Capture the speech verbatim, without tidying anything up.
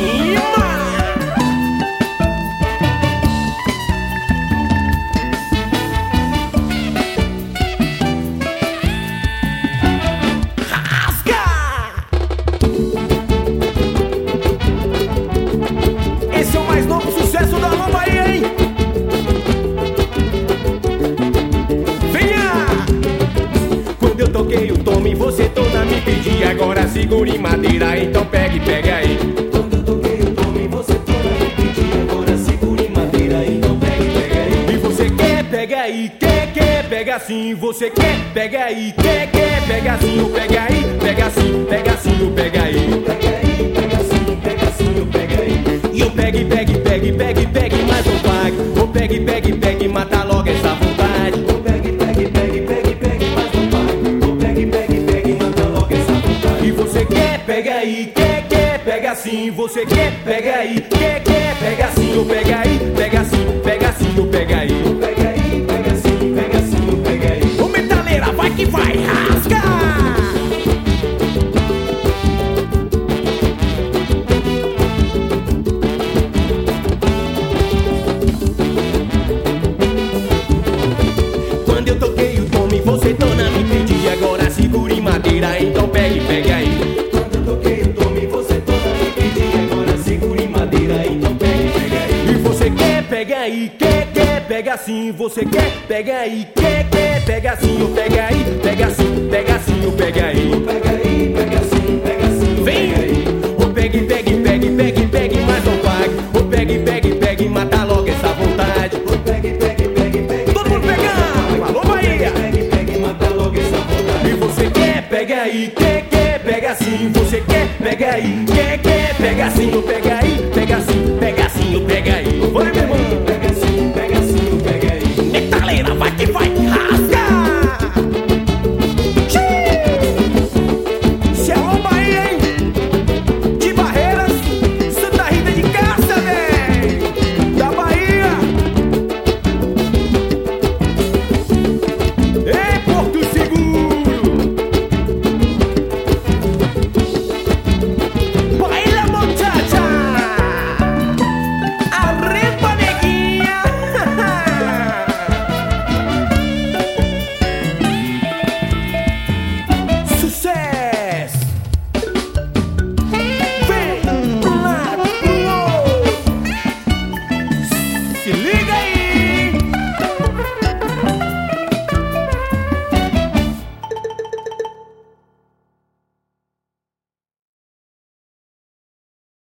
Esse é o mais novo sucesso da Alô Bahia, hein? Venha! Quando eu toquei o tome, você toda me pedia. Agora segura em madeira, então pega e pega aí. Quando eu toquei o tome, você toda me pedia. Agora segura em madeira, então pega e pega aí. E você quer, pega aí, quer, quer, pega assim. Você quer, pega aí, quer, quer, pega assim. Ou pega aí, pega assim, pega assim, ou pega aí. Pega aí, pega assim, pega assim, ou pega aí. E eu pegue, pegue, pegue, pegue, pegue, mas não pague. Ou pegue, pegue, pegue, mata logo essa vontade. Ou pegue, pegue, pegue, pegue, pegue, mas não pague. Ou pegue, pegue, pegue, mata logo essa vontade. E você quer, pega aí, quer, quer, pega assim. Você quer, pega aí, quer, quer, pega assim. Ou pega aí, pega assim, pega assim, ou pega aí. Ou pega aí, pega assim, pega assim, ou pega aí. Ô metaleira, vai que vai, rasga! Quando eu toquei o tome, você toda me pedia. Agora segura em madeira, então pega e pega aí. Quando eu toquei o tome, você toda me pedia. Agora segura em madeira, então pega e pega aí. E você quer, pega aí, quer, quer, pega assim. Você quer, pega aí, quer, quer, pega assim. Ou pega aí, pega assim, pega assim, ou pega aí. Ou pega aí, pega assim, pega assim, vem aí. Ou pegue, pegue, pegue, pegue, pegue, mas não pague. Ou pegue, pegue, pegue, mata logo essa vontade. Ou pegue, pegue, pegue, pegue, todo mundo pegando, alô Bahia. Pegue, pegue, mata logo essa vontade. E você quer, pega aí, quer, quer, pega assim. Você quer, pega aí, quer, quer,